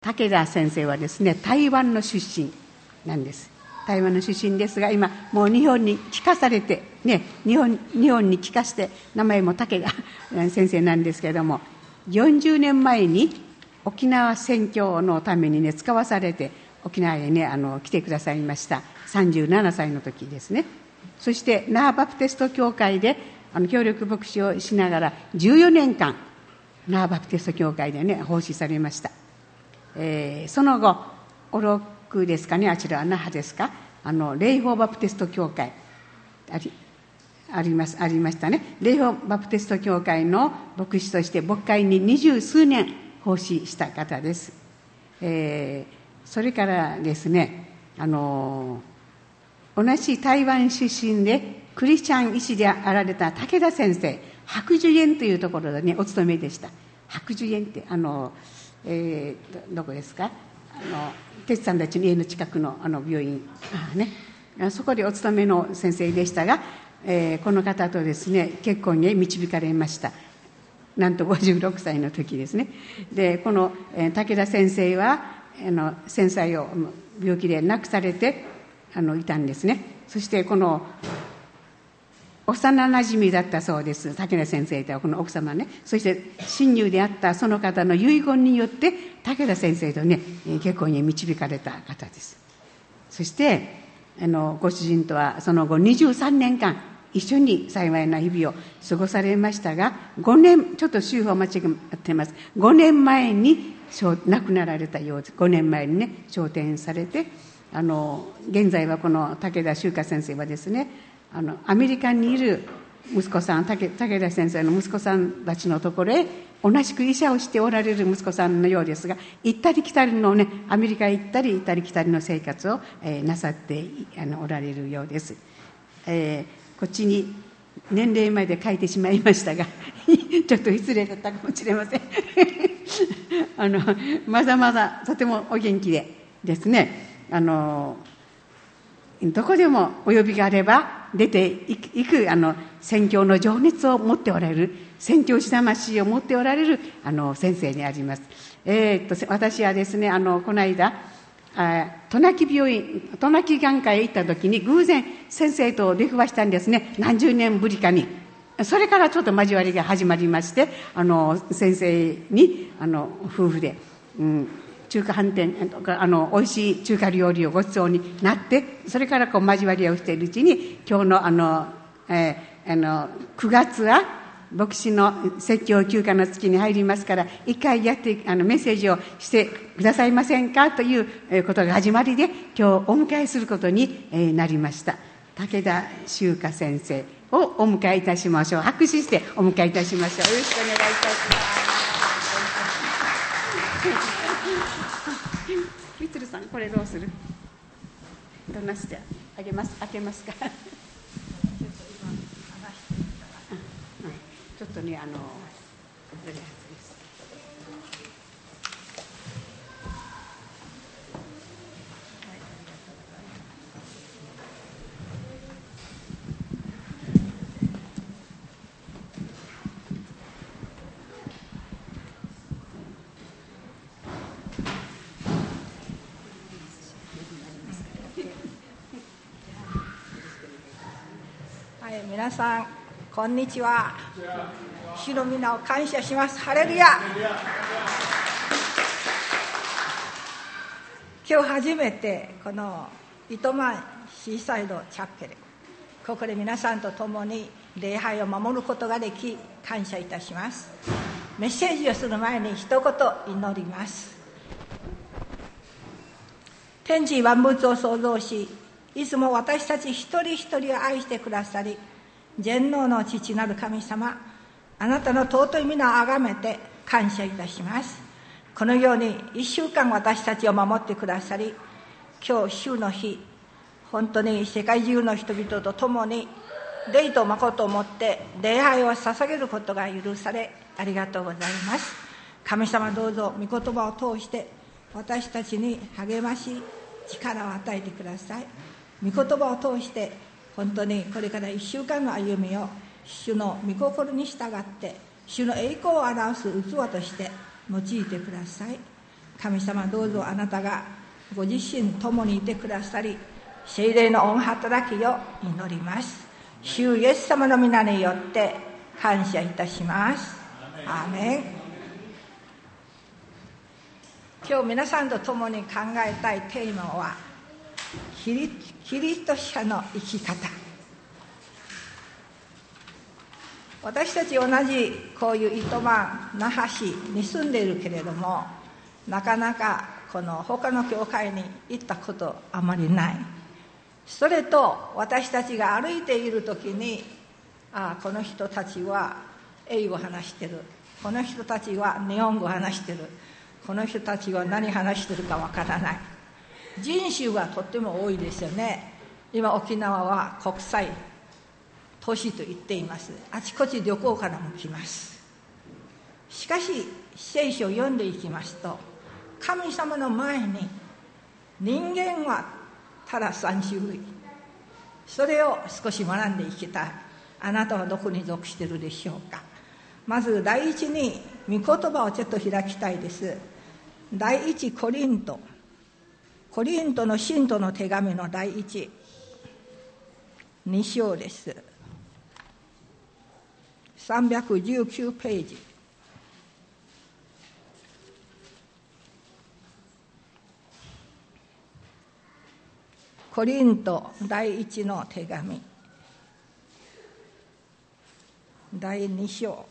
武田先生はですね、台湾の出身なんです。台湾の出身ですが、今もう日本に帰化されて、ね、日本に帰化して、名前も武田先生なんですけれども、40年前に沖縄宣教のためにね、使わされて沖縄へね、来てくださいました。37歳の時ですね。そして那覇バプテスト教会で協力牧師をしながら14年間那覇バプテスト教会でね、奉仕されました。その後おろくですかね、あちらは那覇ですか、霊峰バプテスト教会ありましたね。霊峰バプテスト教会の牧師として牧会に20数年奉仕した方です。それからですね、同じ台湾出身でクリスチャン医師であられた武田先生、白寿園というところでね、お勤めでした。白寿園ってどこですか、哲さんたちの家の近くの病院ね、そこでお勤めの先生でしたが、この方とですね、結婚に導かれました。なんと56歳の時ですね。でこの武田先生は先妻を病気で亡くされていたんですね。そしてこの幼なじみだったそうです、武田先生とはこの奥様ね。そして親友であったその方の遺言によって武田先生とね、結婚に導かれた方です。そしてご主人とはその後23年間一緒に幸いな日々を過ごされましたが、5年、ちょっと週報間違ってます。5年前に亡くなられたようです。5年前にね、昇天されて、現在はこの武田修華先生はですね、アメリカにいる息子さん、武田先生の息子さんたちのところへ同じく医者をしておられる息子さんのようですが、行ったり来たりのね、アメリカへ行ったり来たりの生活を、なさっておられるようです。こっちに年齢まで書いてしまいましたがちょっと失礼だったかもしれませんまだまだとてもお元気でですね、どこでもお呼びがあれば出ていく宣教の情熱を持っておられる、宣教師魂を持っておられる先生にあります。私はですね、この間渡名喜眼科へ行った時に偶然先生と出くわしたんですね。何十年ぶりかに。それからちょっと交わりが始まりまして、先生に夫婦で、中華飯店とか美味しい中華料理をごちそうになって、それから交わりをしているうちに、今日の9月は牧師の説教休暇の月に入りますから、一回やってメッセージをしてくださいませんかということが始まりで、今日お迎えすることになりました。武田修華先生をお迎えいたしましょう。拍手してお迎えいたしましょう。よろしくお願いいたしますみつるさん、これどうする？どんなしてあげます？開けますか？ちょっとね、 はい、皆さんこんにちは。主の皆を感謝します。ハレルヤ。今日初めてこの糸満シーサイドチャペル、ここで皆さんと共に礼拝を守ることができ感謝いたします。メッセージをする前に一言祈ります。天地万物を創造し、いつも私たち一人一人を愛してくださり、全能の父なる神様、あなたの尊い皆をあがめて感謝いたします。このように1週間私たちを守ってくださり、今日主の日、本当に世界中の人々と共に霊と誠をもって礼拝を捧げることが許され、ありがとうございます。神様、どうぞ御言葉を通して私たちに励まし力を与えてください。御言葉を通して本当にこれから1週間の歩みを主の御心に従って主の栄光を表す器として用いてください。 神様、どうぞあなたがご自身共にいてくださり、聖霊の御働きを祈ります。主イエス様の皆によって感謝いたします。アーメン。今日皆さんと共に考えたいテーマは、キリスト者の生き方。私たち同じこういう糸満、那覇市に住んでいるけれども、なかなかこの他の教会に行ったことあまりない。それと私たちが歩いている時に、この人たちは英語を話してる、この人たちは日本語を話してる、この人たちは何話してるかわからない。人種がとっても多いですよね。今沖縄は国際都市と言っています。あちこち旅行からも来ます。しかし聖書を読んでいきますと、神様の前に人間はただ3種類。それを少し学んでいきたい。あなたはどこに属しているでしょうか。まず第一に御言葉をちょっと開きたいです。第一コリントの信徒の手紙の第1、2章です。319ページ。コリント第1の手紙第2章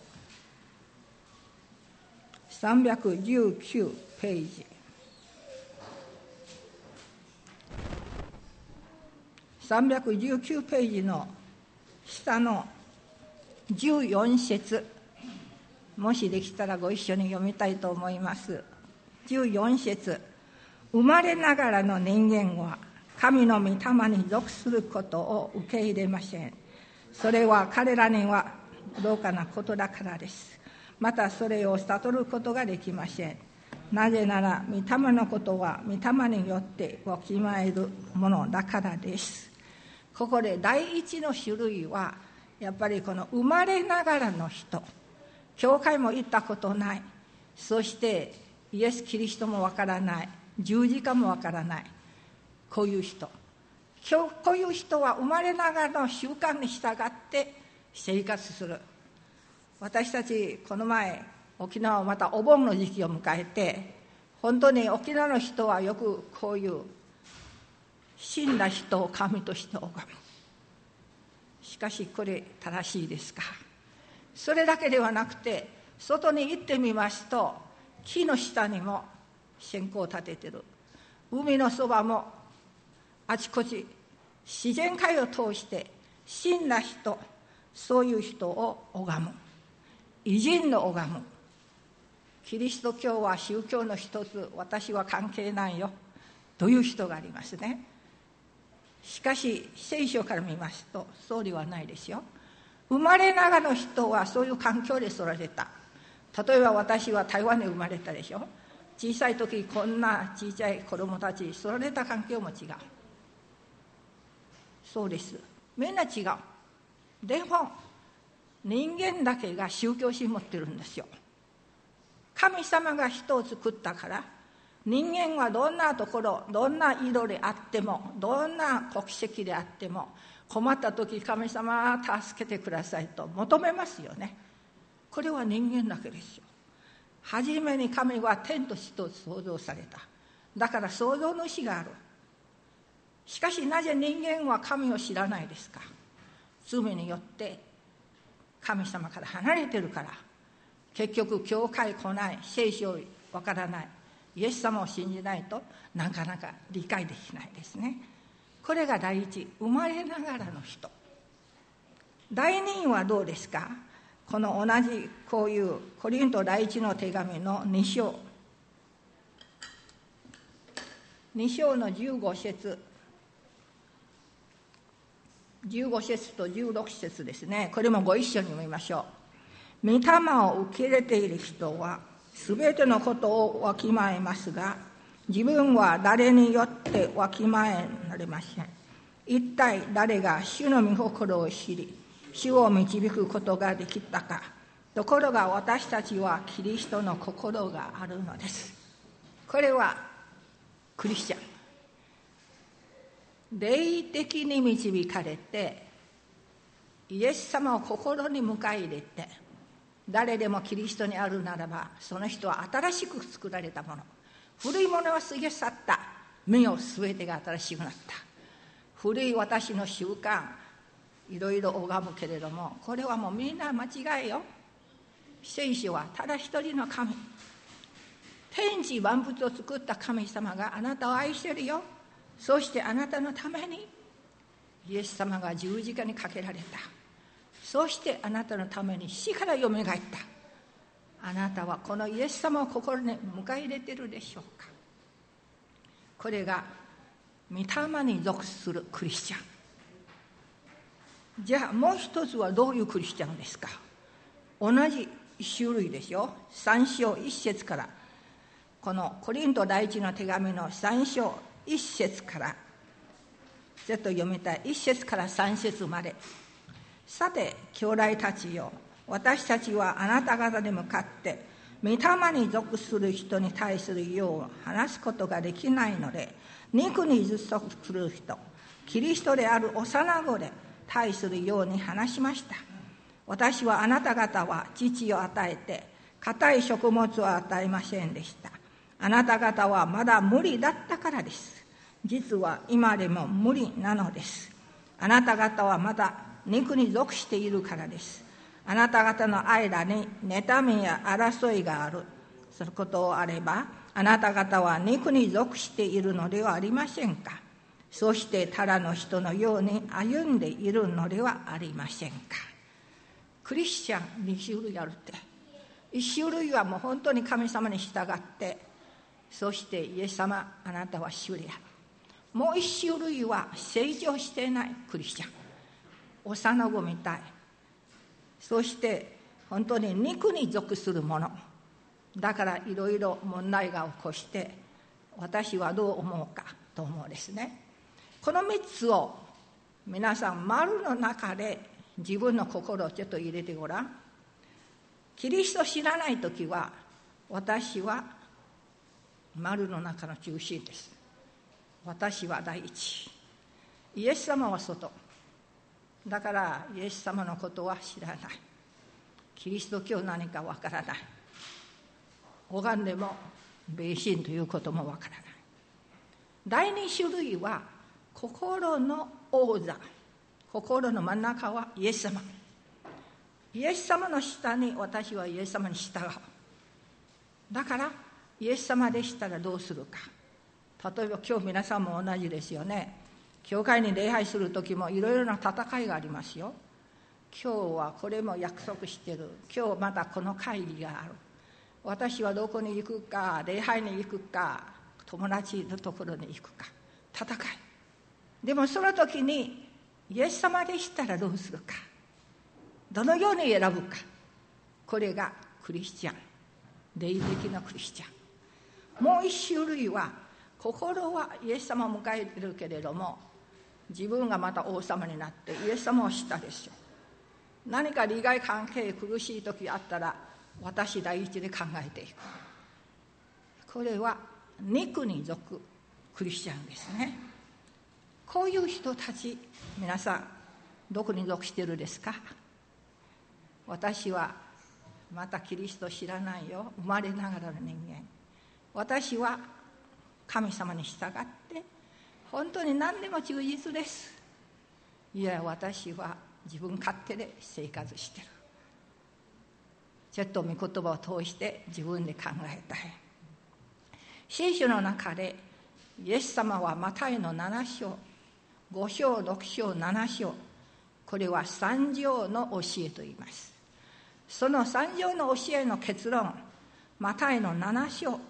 319ページ。319ページの下の14節、もしできたらご一緒に読みたいと思います。14節、生まれながらの人間は神の御霊に属することを受け入れません。それは彼らには愚かなことだからです。またそれを悟ることができません。なぜなら御霊のことは御霊によってわきまえるものだからです。ここで第一の種類はやっぱりこの生まれながらの人、教会も行ったことない、そしてイエス・キリストもわからない、十字架もわからない、こういう人。こういう人は生まれながらの習慣に従って生活する。私たちこの前沖縄はまたお盆の時期を迎えて、本当に沖縄の人はよくこういう死んだ人を神として拝む。しかしこれ正しいですか。それだけではなくて、外に行ってみますと、木の下にも線香を立ててる、海のそばもあちこち自然界を通して死んだ人、そういう人を拝む。偉人の拝む。キリスト教は宗教の一つ、私は関係ないよという人がありますね。しかし聖書から見ますとそうではないですよ。生まれながらの人はそういう環境で育てた。例えば私は台湾で生まれたでしょ。小さい時こんな小さい子供たち育てた環境も違う。そうです、みんな違う。でも人間だけが宗教心持ってるんですよ。神様が人を作ったから、人間はどんなところ、どんな色であっても、どんな国籍であっても、困った時神様助けてくださいと求めますよね。これは人間だけですよ。はじめに神は天と地と創造された。だから創造主がある。しかしなぜ人間は神を知らないですか。罪によって神様から離れてるから。結局教会来ない、聖書わからない、イエス様を信じないとなかなか理解できないですね。これが第一、生まれながらの人。第二はどうですか。この同じこういうコリント第一の手紙の2章の15節と16節ですね。これもご一緒に読みましょう。御霊を受け入れている人はすべてのことをわきまえますが、自分は誰によってわきまえられません。一体誰が主の御心を知り、主を導くことができたか。ところが私たちはキリストの心があるのです。 これはクリスチャン。霊的に導かれて、イエス様を心に迎え入れて、誰でもキリストにあるならば、その人は新しく作られたもの。古いものは過ぎ去った。見よ、すべてが新しくなった。古い私の習慣、いろいろ拝むけれども、これはもうみんな間違いよ。聖書はただ一人の神。天地万物を作った神様があなたを愛してるよ。そしてあなたのためにイエス様が十字架にかけられた。そしてあなたのために死からよみがえった。あなたはこのイエス様を心に迎え入れているでしょうか。これが御霊に属するクリスチャン。じゃあもう一つはどういうクリスチャンですか。同じ種類ですよ。3章1節から、このコリント第一の手紙の3章1節からちょっと読みたい。1節から3節まで。さて兄弟たちよ、私たちはあなた方に向かって御霊に属する人に対するよう話すことができないので、肉に属する人、キリストである幼子で対するように話しました。私はあなた方は乳を与えて固い食物を与えませんでした。あなた方はまだ無理だったからです。実は今でも無理なのです。あなた方はまだ肉に属しているからです。あなた方の間に妬みや争いがある。そのことをあれば、あなた方は肉に属しているのではありませんか。そしてただの人のように歩んでいるのではありませんか。クリスチャン2種類あるって。1種類はもう本当に神様に従って、そしてイエス様あなたは主である。もう1種類は成長していないクリスチャン。幼子みたい。そして本当に肉に属するものだから、いろいろ問題が起こして、私はどう思うかと思うんですね。この3つを皆さん丸の中で自分の心をちょっと入れてごらん。キリストを知らないときは、私は丸の中の中心です。私は第一。イエス様は外。だからイエス様のことは知らない。キリスト教何かわからない。拝んでも迷信ということもわからない。第二種類は心の王座。心の真ん中はイエス様。イエス様の下に私はイエス様に従う。だからイエス様でしたらどうするか。例えば今日皆さんも同じですよね。教会に礼拝する時もいろいろな戦いがありますよ。今日はこれも約束してる。今日またこの会議がある。私はどこに行くか、礼拝に行くか、友達のところに行くか、戦い。でもその時にイエス様でしたらどうするか、どのように選ぶか。これがクリスチャン、霊的なクリスチャン。もう一種類は心はイエス様を迎えているけれども、自分がまた王様になってイエス様を知ったでしょう。何か利害関係苦しい時あったら、私第一で考えていく。これは肉に属クリスチャンですね。こういう人たち、皆さんどこに属しているですか。私はまたキリスト知らないよ。生まれながらの人間。私は神様に従って本当に何でも忠実です。いや、私は自分勝手で生活してる。ちょっと御言葉を通して自分で考えたい。聖書の中でイエス様はマタイの7章、5章、6章、7章、これは三条の教えと言います。その三条の教えの結論、マタイの7章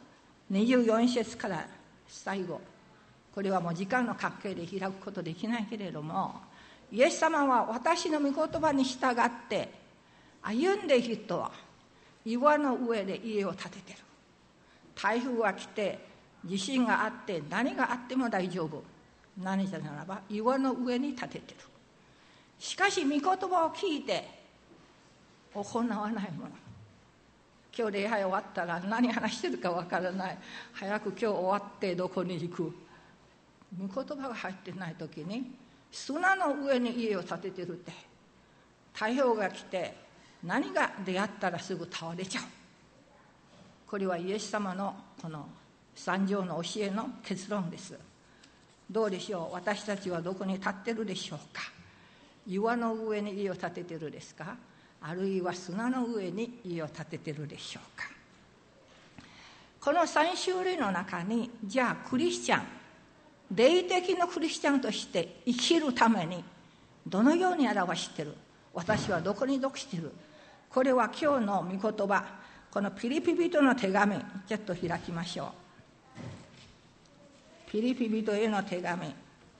24節から最後、これはもう時間の関係で開くことできないけれども、イエス様は私の御言葉に従って歩んでいる人は岩の上で家を建ててる。台風が来て地震があって何があっても大丈夫。何じゃならば岩の上に建ててる。しかし御言葉を聞いて行わないもの、 今日礼拝終わったら何話してるかわからない、早く今日終わってどこに行く、御言葉が入ってない時に砂の上に家を建ててるって、太陽が来て何が出会ったらすぐ倒れちゃう。これはイエス様のこの三条の教えの結論です。どうでしょう、私たちはどこに立ってるでしょうか。岩の上に家を建ててるですか、あるいは砂の上に家を建ててるでしょうか。この3種類の中に、じゃあクリスチャン、霊的なクリスチャンとして生きるためにどのように表している、私はどこに属している、これは今日の御言葉、このピリピ人の手紙、ちょっと開きましょう。ピリピ人への手紙、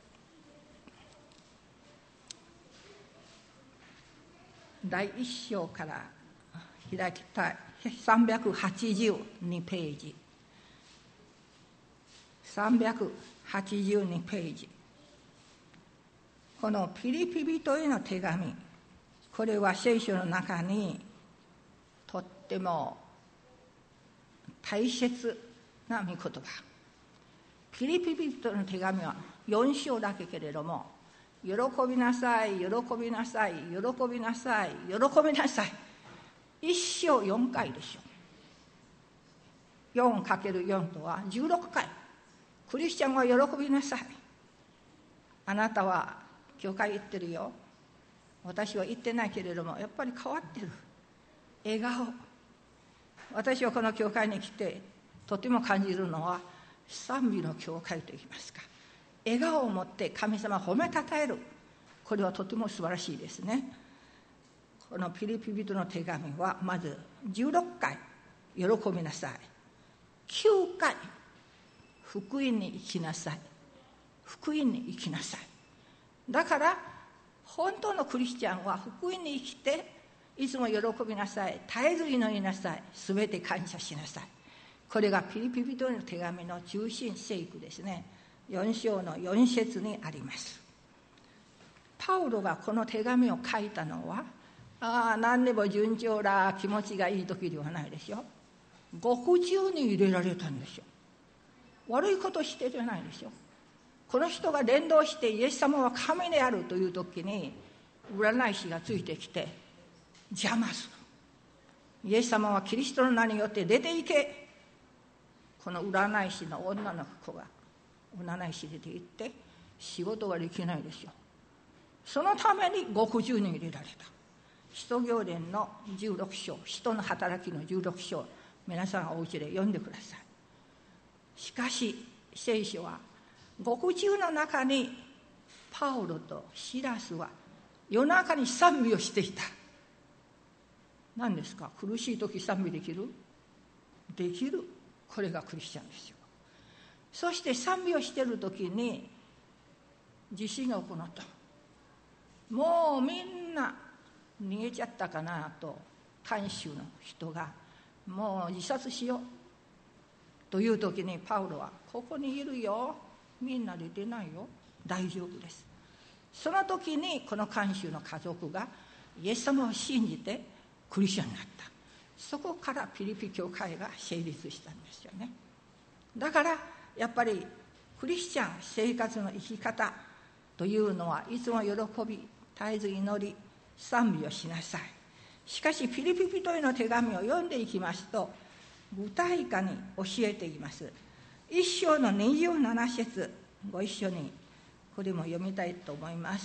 第1章から開きたい。382ページ、382ページ。このピリピ人への手紙、これは聖書の中にとっても大切な御言葉。ピリピ人の手紙は4章だけけれども、喜びなさい、喜びなさい、喜びなさい、喜びなさい、1章4回でしょ。 4×4 とは16回。クリスチャンは喜びなさい。あなたは教会行ってるよ、私は行ってないけれどもやっぱり変わってる。笑顔。私はこの教会に来てとても感じるのは、賛美の教会といいますか、笑顔を持って神様を褒めたたえる。これはとても素晴らしいですね。このピリピ人の手紙はまず16回喜びなさい、9回福音に生きなさい、福音に生きなさい。だから本当のクリスチャンは福音に生きて、いつも喜びなさい、絶えず祈りなさい、すべて感謝しなさい。これがピリピ人の手紙の中心聖句ですね。4章の4節にあります。パウロがこの手紙を書いたのは、何でも順調だ、気持ちがいい時ではないでしょ。獄中に入れられたんですよ。悪いことしてじゃないでしょ。この人が伝道してイエス様は神であるという時に、占い師がついてきて邪魔する。イエス様はキリストの名によって出て行け。この占い師の女の子が占い師出て行って仕事ができないですよ。そのために獄中に入れられた。使徒行伝の16章、使徒の働きの16章、皆さんお家で読んでください。しかし聖書は獄中の中にパウロとシラスは夜中に賛美をしていた。何ですか、苦しい時賛美できる？できる。これがクリスチャンですよ。そして賛美をしている時に地震が起こった。もうみんな逃げちゃったかなと、監修の人がもう自殺しようという時に、パウロはここにいるよ、みんな出てないよ、大丈夫です。その時にこの監修の家族がイエス様を信じてクリスチャンになった。そこからピリピ教会が成立したんですよね。だからやっぱりクリスチャン生活の生き方というのは、いつも喜び、絶えず祈り、賛美をしなさい。しかしピリピ人への手紙を読んでいきますと、具体化に教えています。1章の27節、ご一緒にこれも読みたいと思います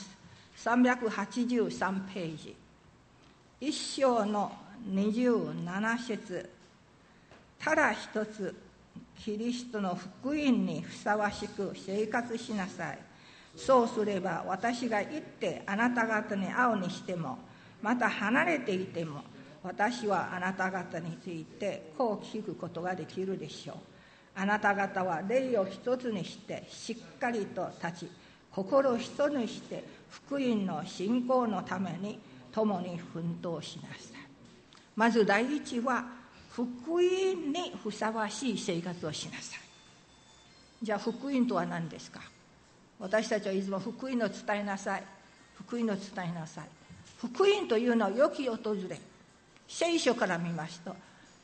。383ページ、1章の27節、ただ一つキリストの福音にふさわしく生活しなさい。そうすれば私が行ってあなた方に会うにしても、また離れていても、私はあなた方についてこう聞くことができるでしょう。あなた方は霊を一つにしてしっかりと立ち、心を一つにして福音の信仰のために共に奮闘しなさい。まず第一は福音にふさわしい生活をしなさい。じゃあ福音とは何ですか。私たちはいつも福音を伝えなさい、福音を伝えなさい。福音というのは良き訪れ。聖書から見ますと、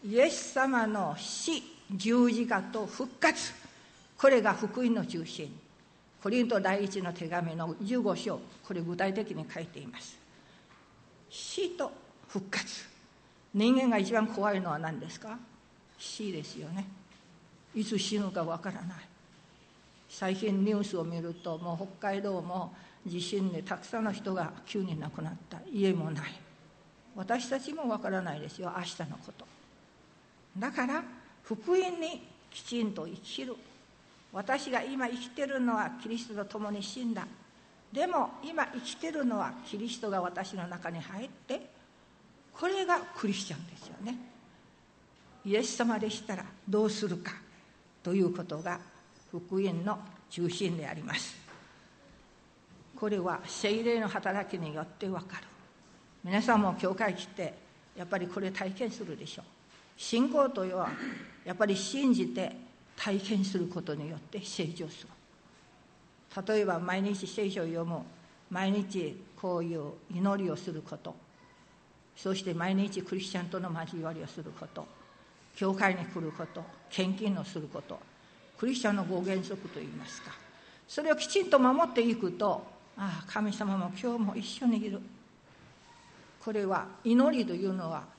イエス様の死、十字架と復活、これが福音の中心。コリント第一の手紙の15章、これ具体的に書いています。死と復活。人間が一番怖いのは何ですか？死ですよね。いつ死ぬかわからない。最近ニュースを見ると、もう北海道も地震でたくさんの人が急に亡くなった。家もない。私たちもわからないですよ、明日のこと。だから福音にきちんと生きる。私が今生きてるのはキリストと共に死んだ。でも今生きてるのはキリストが私の中に入って、これがクリスチャンですよね。イエス様でしたらどうするかということが福音の中心であります。これは聖霊の働きによってわかる。皆さんも教会来てやっぱりこれ体験するでしょう。信仰というのはやっぱり信じて体験することによって成長する。例えば毎日聖書を読む、毎日こういう祈りをすること、そして毎日クリスチャンとの交わりをすること、教会に来ること、献金をすること、クリスチャンの5原則といいますか、それをきちんと守っていくと、ああ神様も今日も一緒にいる。これは祈りというのは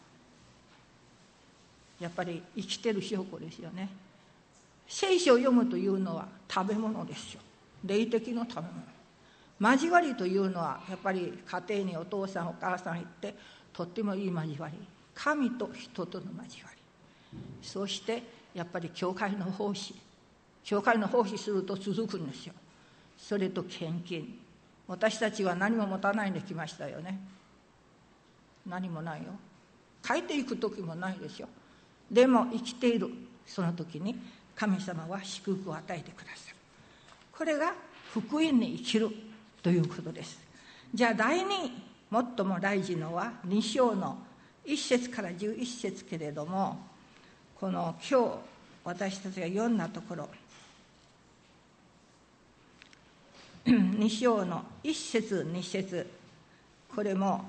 やっぱり生きてる証拠ですよね。聖書を読むというのは食べ物ですよ。霊的の食べ物。交わりというのはやっぱり家庭にお父さんお母さん行ってとってもいい交わり。神と人との交わり。そしてやっぱり教会の奉仕。教会の奉仕すると続くんですよ。それと献金。私たちは何も持たないで来ましたよね。何もないよ。帰っていく時もないですよ。でも生きているその時に神様は祝福を与えてくださる。これが福音に生きるということです。じゃあ第二、最も大事のは2章の1節から11節けれども、この今日私たちが読んだところ、2章の1節2節、これも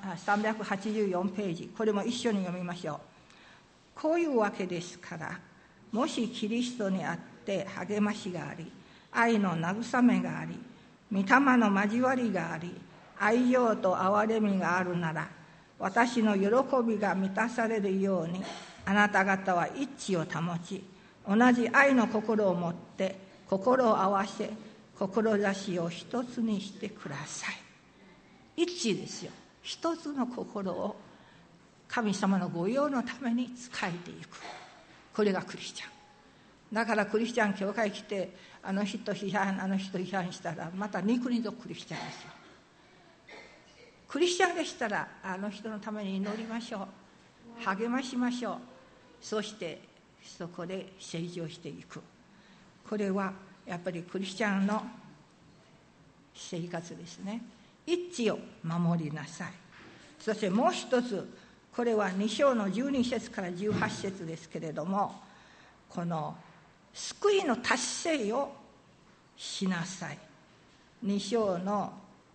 384ページ、これも一緒に読みましょう。こういうわけですから、もしキリストにあって励ましがあり、愛の慰めがあり、御霊の交わりがあり、愛情と憐れみがあるなら、私の喜びが満たされるように、あなた方は一致を保ち、同じ愛の心を持って心を合わせ、志を一つにしてください。一致ですよ。一つの心を神様の御用のために仕えていく。これがクリスチャン。だからクリスチャン教会来て、あの人批判、あの人批判したら、また肉にとクリスチャンですよ。クリスチャンでしたら、あの人のために祈りましょう。励ましましょう。そしてそこで成長していく。これはやっぱりクリスチャンの生活ですね。一致を守りなさい。そしてもう一つ、これは2章の12節から18節ですけれども、この救いの達成をしなさい。2章の、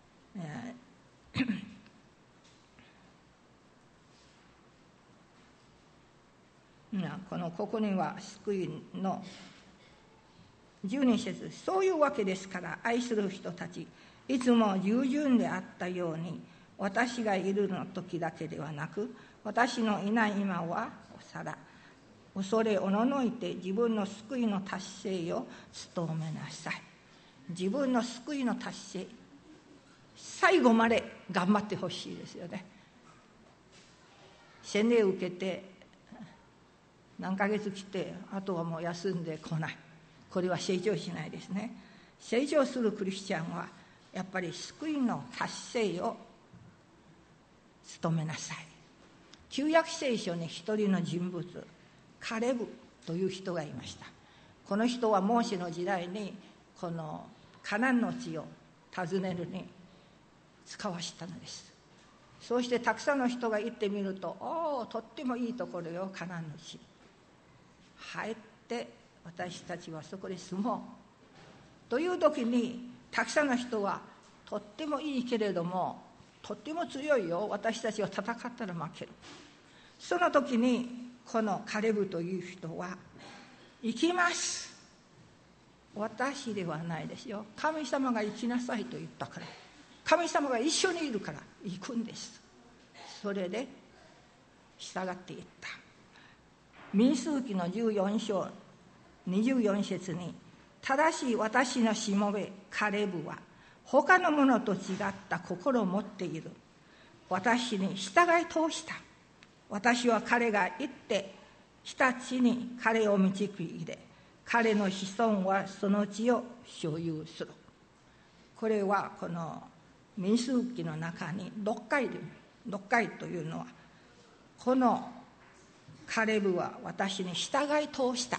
ここには救いの12節、そういうわけですから愛する人たち、いつも従順であったように、私がいるの時だけではなく、私のいない今は恐れおののいて自分の救いの達成を努めなさい。自分の救いの達成、最後まで頑張ってほしいですよね。洗礼を受けて何ヶ月来て、あとはもう休んでこない。これは成長しないですね。成長するクリスチャンはやっぱり救いの達成を努めなさい。旧約聖書に一人の人物、カレブという人がいました。この人はモーセの時代にこのカナンの地を訪ねるに使わしたのです。そうしてたくさんの人が行ってみると、とってもいいところよ、カナンの地。入って私たちはそこで住もうという時に、たくさんの人はとってもいいけれどもとっても強いよ、私たちは戦ったら負ける。その時にこのカレブという人は行きます。私ではないですよ。神様が行きなさいと言ったから、神様が一緒にいるから行くんです。それで従っていった。民数記の14章24節に、ただし私のしもべカレブは他の者と違った心を持っている。私に従い通した。私は彼が行って来た地に彼を導き入れ、彼の子孫はその地を所有する。これはこの民数記の中に6回というのは、このカレブは私に従い通した。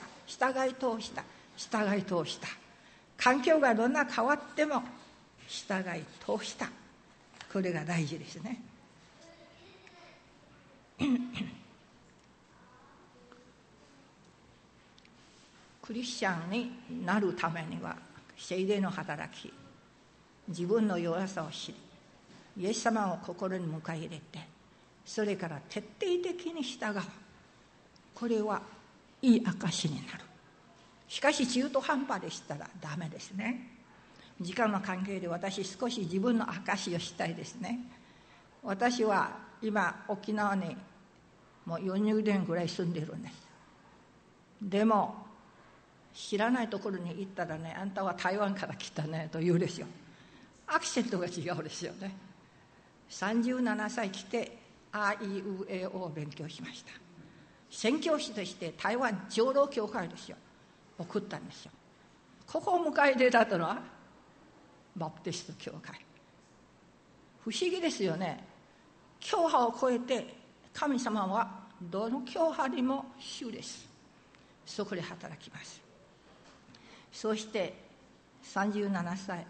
環境がどんな変わっても従い通した。これが大事ですね。クリスチャンになるためには、聖霊の働き、自分の弱さを知り、イエス様を心に迎え入れて、それから徹底的に従う。これはいい証になる。しかし中途半端でしたらダメですね。時間の関係で私少し自分の証をしたいですね。私は今沖縄にもう40年ぐらい住んでるんです。でも知らないところに行ったらね、あんたは台湾から来たねと言うですよ。アクセントが違うですよね。37歳来てあいうえおを勉強しました。宣教師として台湾長老教会ですよ、送ったんですよ。ここを迎え入れたのはバプテスト教会。不思議ですよね。教派を超えて神様はどの教派にも主です。そこで働きます。そして37歳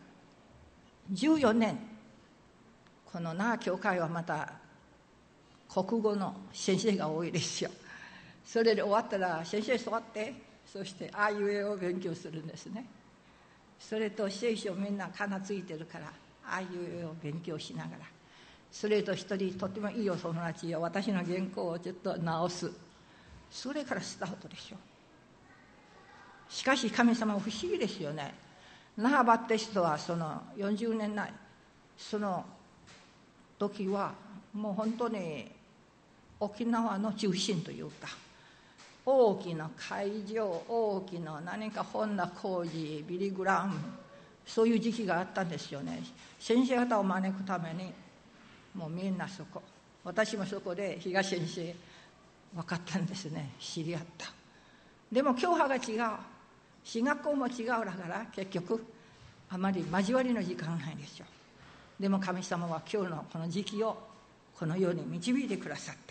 14年、この那覇教会はまた国語の先生が多いですよ。それで終わったら先生座って、そしてあいうえを勉強するんですね。それと聖書みんなかなついてるからあいうえを勉強しながら、それと一人とてもいいお友達よ、私の原稿をちょっと直す。それからスタートでしょ。しかし神様は不思議ですよね。那覇バプテストはその40年前、その時はもう本当に沖縄の中心というか、大きな会場、大きな何か本田浩二、ビリー・グラム、そういう時期があったんですよね。先生方を招くためにもうみんなそこ、私もそこで東先生分かったんですね。知り合った。でも教派が違う、進学校も違うだから結局あまり交わりの時間ないですよ。でも神様は今日のこの時期をこのように導いてくださった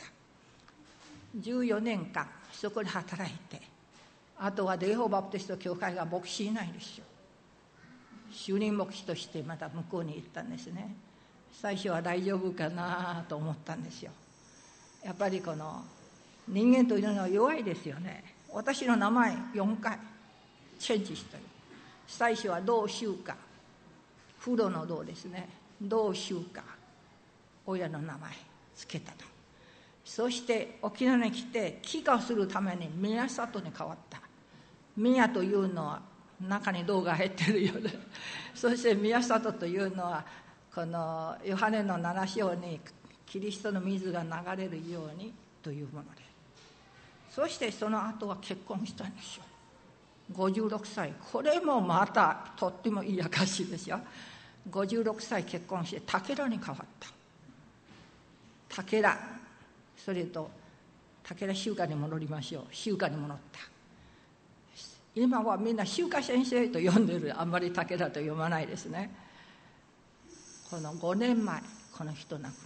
。14年間そこで働いて、あとはデーホーバプテスト教会が牧師いないですよ。主任牧師としてまた向こうに行ったんですね。最初は大丈夫かなと思ったんですよ。やっぱりこの人間というのは弱いですよね。私の名前4回チェンジしてる。最初は同州家、風呂の同ですね、同州家、親の名前つけたの。そして沖縄に来て帰化するために宮里に変わった。宮というのは中に銅が入ってるよね。そして宮里というのはこのヨハネの7章にキリストの水が流れるようにというもので、そしてその後は結婚したんですよ。56歳、これもまたとってもいい証ですよ。56歳結婚して武田に変わった。武田、それと武田宗家に戻りましょう。宗家に戻った。今はみんな宗家先生と呼んでる。あんまり武田と読まないですね。この5年前この人亡くなった。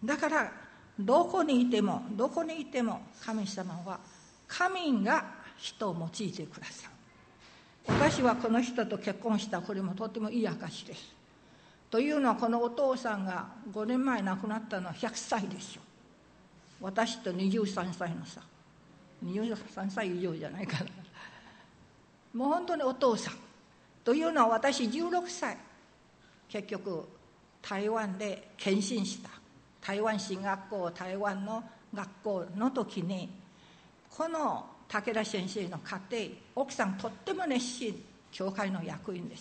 だからどこにいても神様は神が人を用いてくださる。私はこの人と結婚した。これもとてもいい証です。というのはこのお父さんが5年前亡くなったのは100歳ですよ。私と23歳の差、23歳以上じゃないかな。もう本当にお父さんというのは、私16歳結局台湾で献身した。台湾進学校、台湾の学校の時に、この武田先生の家庭、奥さんとっても熱心、教会の役員です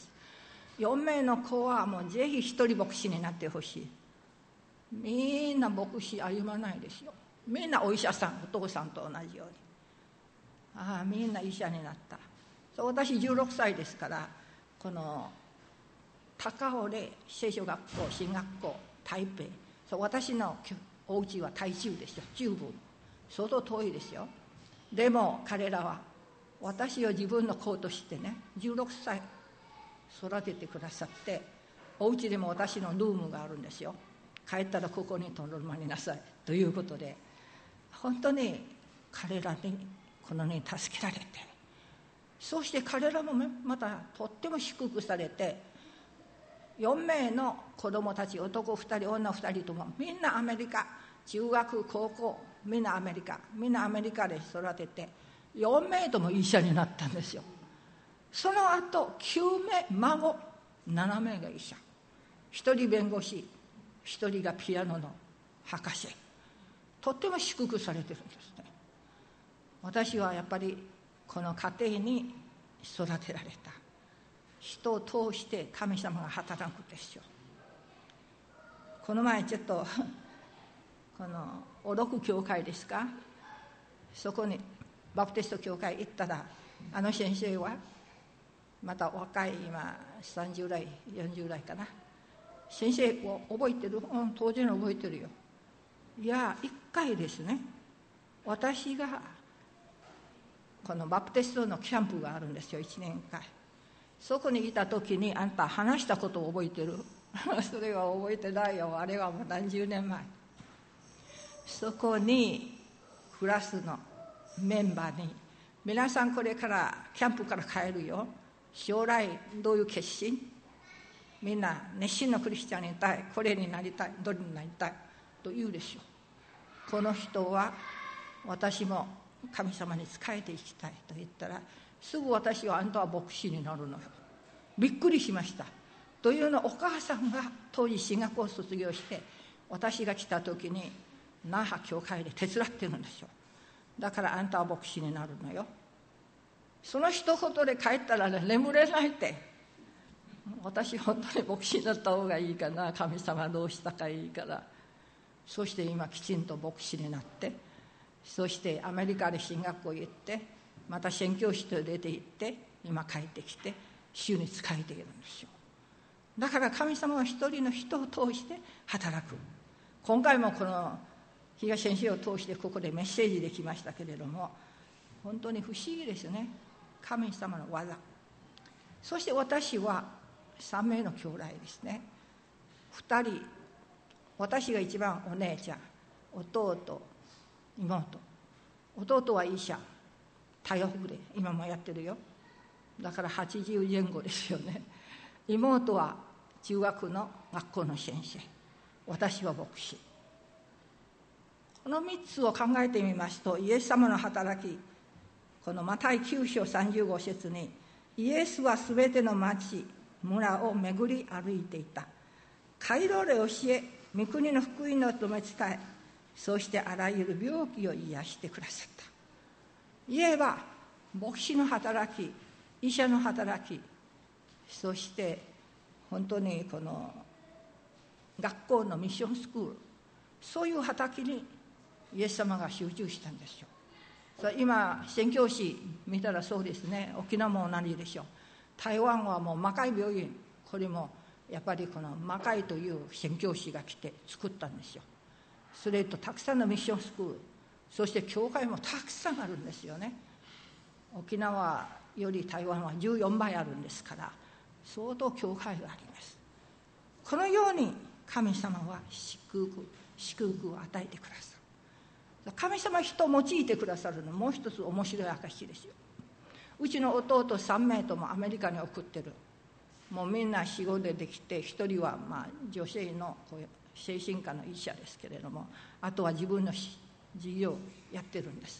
。4名の子はもうぜひ一人牧師になってほしい。みんな牧師歩まないですよ。みんなお医者さん、お父さんと同じように。みんな医者になった。私16歳ですから、この高尾で聖書学校、進学校、台北、私のお家は台中ですよ。中部、相当遠いですよ。でも彼らは私を自分の子としてね、16歳育ててくださって、お家でも私のルームがあるんですよ。帰ったらここにとどまりなさいということで、本当に彼らにこのように助けられて、そして彼らもまたとっても祝福されて、4名の子供たち、男2人女2人ともみんなアメリカ、中学高校みんなアメリカで育てて、4名とも医者になったんですよ。その後9名孫、7名が医者、1人弁護士、1人がピアノの博士。とっても祝福されてるんですね。私はやっぱりこの家庭に育てられた。人を通して神様が働くですよ。この前ちょっとこのおろく教会ですか、そこにバプテスト教会行ったら、先生はまた若い、今30代40代かな、先生を覚えてる？当時の覚えてるよ。いや、一回ですね、私がこのバプテストのキャンプがあるんですよ、1年間。そこにいた時に、あんた話したことを覚えてる？それは覚えてないよ、あれはもう何十年前。そこにクラスのメンバーに、皆さんこれからキャンプから帰るよ、将来どういう決心？みんな熱心なクリスチャンになりたい、これになりたい、どれになりたいと言うでしょう。この人は、私も神様に仕えていきたいと言ったら、すぐ私はあんたは牧師になるのよ。びっくりしました。というのは、お母さんが当時進学を卒業して、私が来た時に那覇教会で手伝ってるんですよ。だからあんたは牧師になるのよ。その一言で帰ったら、眠れないって。私本当に牧師になった方がいいかな、神様どうしたかいいから。そして今きちんと牧師になって、そしてアメリカで進学校行って、また宣教師と出て行って、今帰ってきて主に仕えているんですよ。だから神様は一人の人を通して働く。今回もこの東先生を通してここでメッセージできましたけれども、本当に不思議ですね、神様の技。そして私は3名の兄弟ですね。2人、私が一番お姉ちゃん、弟、妹。弟は医者、太陽府で今もやってるよ。だから80前後ですよね。妹は中学の学校の先生、私は牧師。この3つを考えてみますと、イエス様の働き、このマタイ9章35節に、イエスはすべての町村を巡り歩いていた。街道で教え、御国の福音のとめ伝え、そしてあらゆる病気を癒してくださった。言えば牧師の働き、医者の働き、そして本当にこの学校のミッションスクール、そういう畑にイエス様が集中したんですよ。今宣教師見たらそうですね。沖縄も同じでしょう。台湾はもう魔界病院、これもやっぱりこの魔界という宣教師が来て作ったんですよ。それとたくさんのミッションスクール、そして教会もたくさんあるんですよね。沖縄より台湾は14倍あるんですから、相当教会があります。このように神様は祝福を与えてくださる。神様は人を用いてくださるのもう一つ面白い証ですよ。うちの弟3名ともアメリカに送ってる。もうみんな仕事できて、一人は女性の精神科の医者ですけれども、あとは自分の事業をやってるんです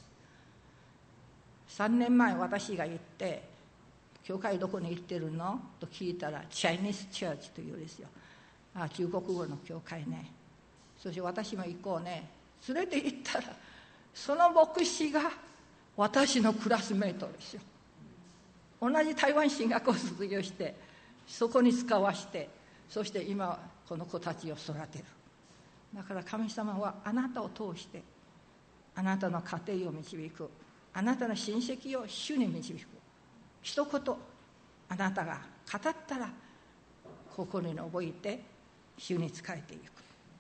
。3年前私が行って、教会どこに行ってるのと聞いたら、チャイニーズチャーチというんですよ。中国語の教会ね。そして私も行こうね、 連れて行ったら、その牧師が私のクラスメートですよ。同じ台湾神学を卒業して、そこに使わして、そして今この子たちを育てる。だから神様はあなたを通して、あなたの家庭を導く、あなたの親戚を主に導く。一言あなたが語ったら、心に覚えて主に仕えていく。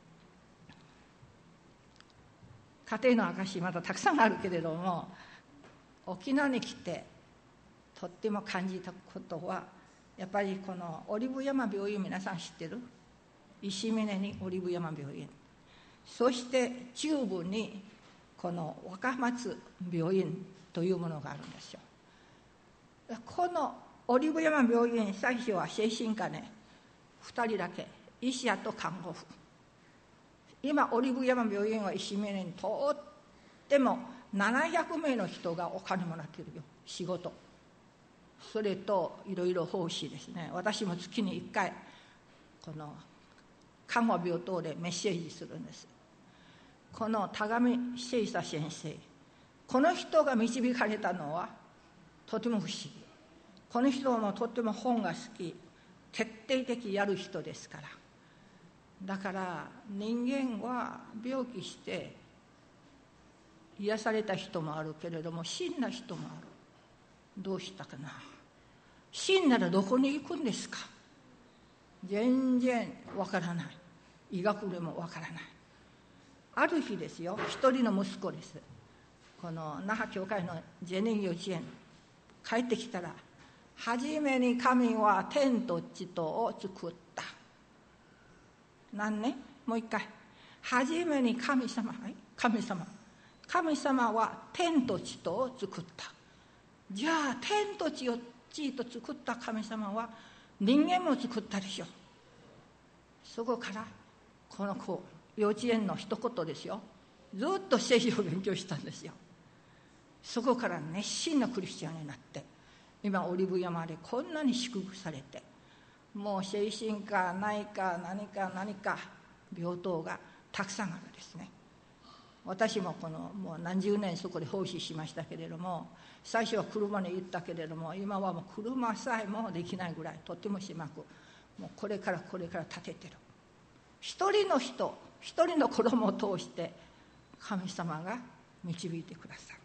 家庭の証まだたくさんあるけれども、沖縄に来てとっても感じたことは、やっぱりこのオリブ山病院、皆さん知ってる？石峰にオリブ山病院、そして中部にこの若松病院というものがあるんですよ。このオリブ山病院、最初は精神科ね、2人だけ、医師と看護婦。今オリブ山病院は石峰にとっても700名の人がお金もらってるよ、仕事。それといろいろ奉仕ですね。私も月に1回この看護病棟でメッセージするんです。この田上聖佐先生、この人が導かれたのはとても不思議。この人もとても本が好き、徹底的やる人ですから。だから人間は病気して癒された人もあるけれども、死んだ人もある。どうしたかな。死んだらどこに行くんですか。全然わからない。医学でもわからない。ある日ですよ、一人の息子です。この那覇教会のジェニー幼稚園帰ってきたら、はじめに神は天と地とを作った。何ね、もう一回。はじめに神様、神様は天と地とを作った。じゃあ天と地と作った神様は人間も作ったでしょ。そこからこの子、幼稚園の一言ですよ、ずっと聖書を勉強したんですよ。そこから熱心なクリスチャンになって、今オリブ山でこんなに祝福されて、もう精神科、内科、何か病棟がたくさんあるんですね。私ももう何十年そこで奉仕しましたけれども、最初は車に行ったけれども、今はもう車さえもできないぐらいとっても狭く、もうこれから立ててる。一人の人、一人の子供を通して神様が導いてくださる。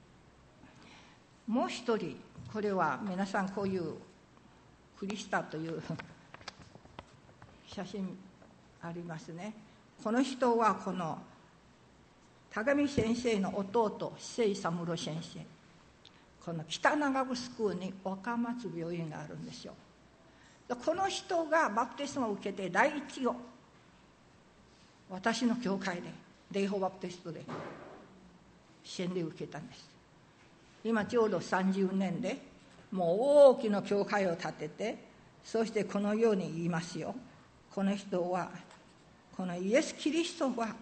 もう一人、これは皆さんこういうクリスタという写真ありますね。この人はこの田上先生の弟、聖三郎先生。この北長城に若松病院があるんですよ。この人がバプテスマを受けて第一を私の教会でデイホーバプテストで洗礼を受けたんです。今ちょうど30年でもう大きな教会を建てて、そしてこのように言いますよ。この人は、このイエス・キリストは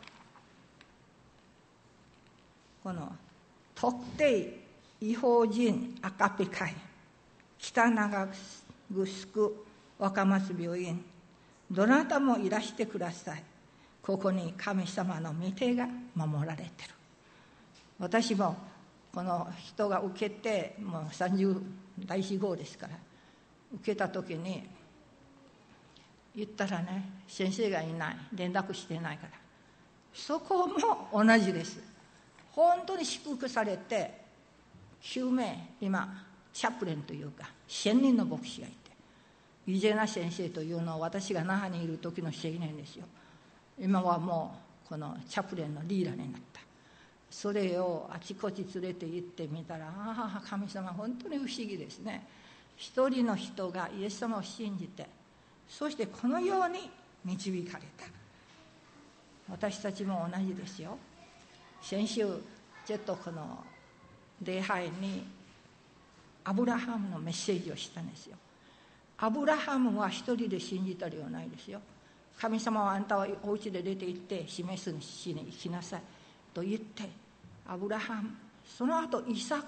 この特定違法人赤ペ会北長城若松病院、どなたもいらしてください。ここに神様の御手が守られてる。私もこの人が受けてもう30第4号ですから、受けた時に言ったらね、先生がいない、連絡してないから。そこも同じです。本当に祝福されて9名、今チャプレンというか1000人の牧師がいて、イジェナ先生というのは私が那覇にいる時の青年ですよ。今はもうこのチャプレンのリーダーになった。それをあちこち連れて行ってみたら、ああ神様本当に不思議ですね。一人の人がイエス様を信じて、そしてこのように導かれた。私たちも同じですよ。先週ちょっとこの礼拝にアブラハムのメッセージをしたんですよ。アブラハムは一人で信じたりはないですよ。神様はあんたはお家で出て行って示すしに行きなさいと言って、アブラハム、その後イサク、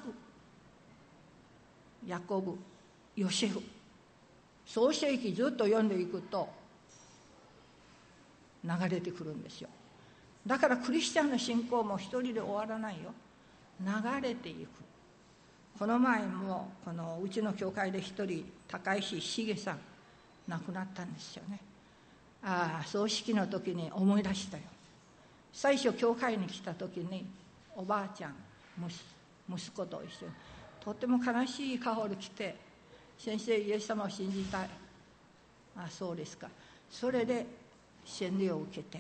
ヤコブ、ヨセフ、創世記ずっと読んでいくと流れてくるんですよ。 だからクリスチャンの信仰も一人で終わらないよ。流れていく。この前もうちの教会で一人高石茂さん亡くなったんですよね。葬式の時に思い出したよ。最初教会に来た時におばあちゃん息子と一緒にとっても悲しい顔で来て、先生イエス様を信じたい。そうですか。それで洗礼を受けて、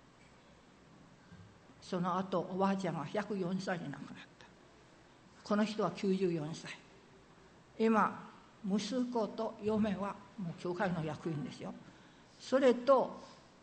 その後おばあちゃんは104歳に亡くなった。この人は94歳。今息子と嫁はもう教会の役員ですよ。それと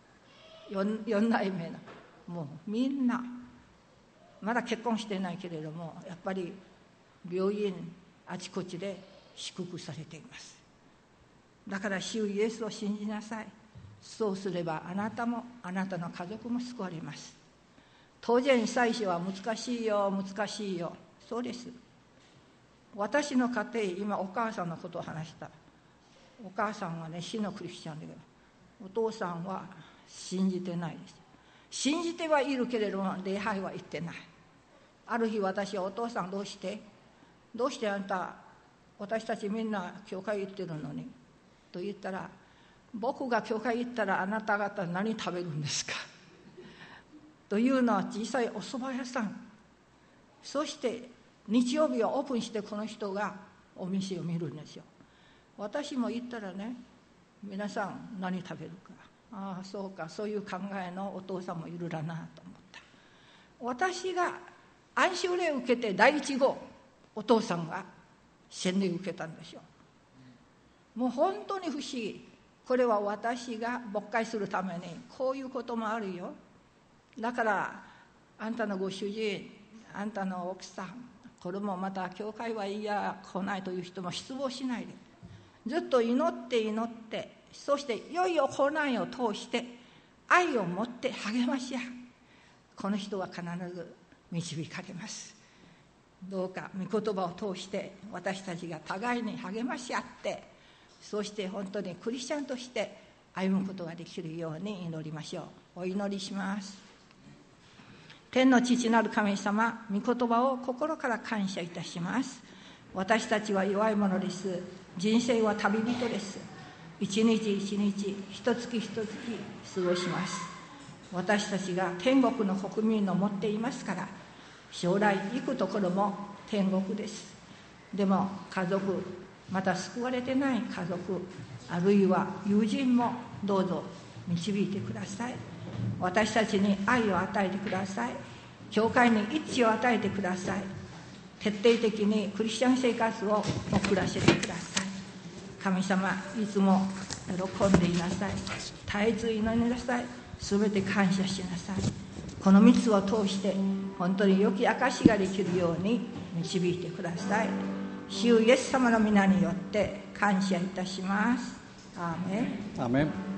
4代目のもうみんなまだ結婚してないけれども、やっぱり病院あちこちで祝福されています。だから主イエスを信じなさい。そうすればあなたもあなたの家族も救われます。当然最初は難しいよ難しいよ。そうです。私の家庭、今お母さんのことを話した。お母さんはね、死のクリスチャンだけど、お父さんは信じてないです。信じてはいるけれども礼拝は行ってない。ある日私はお父さんどうしてあんた私たちみんな教会行ってるのにと言ったら、僕が教会行ったらあなた方何食べるんですかというのは小さいお蕎麦屋さん。そして日曜日はオープンしてこの人がお店を見るんですよ。私も行ったらね、皆さん何食べるか、そうか、そういう考えのお父さんもいるだなと思った。私が安息礼を受けて第一号、お父さんが洗礼を受けたんですよ。もう本当に不思議。これは私が牧会するためにこういうこともあるよ。だからあんたのご主人、あんたの奥さん、これもまた教会はいや来ないという人も失望しないで、ずっと祈って、そしていよいよ苦難を通して愛を持って励まし合う。この人は必ず導かれます。どうか御言葉を通して私たちが互いに励まし合って、そして本当にクリスチャンとして歩むことができるように祈りましょう。お祈りします。天の父なる神様、御言葉を心から感謝いたします。私たちは弱いものです。人生は旅人です。一日一日、一月一月過ごします。私たちが天国の国民を持っていますから、将来行くところも天国です。でも家族、また救われてない家族、あるいは友人もどうぞ導いてください。私たちに愛を与えてください。教会に一致を与えてください。徹底的にクリスチャン生活を送らせてください。神様、いつも喜んでいなさい。絶えず祈りなさい。すべて感謝しなさい。この3つを通して本当に良き証ができるように導いてください。主イエス様の皆によって感謝いたします。アーメン。 アーメン。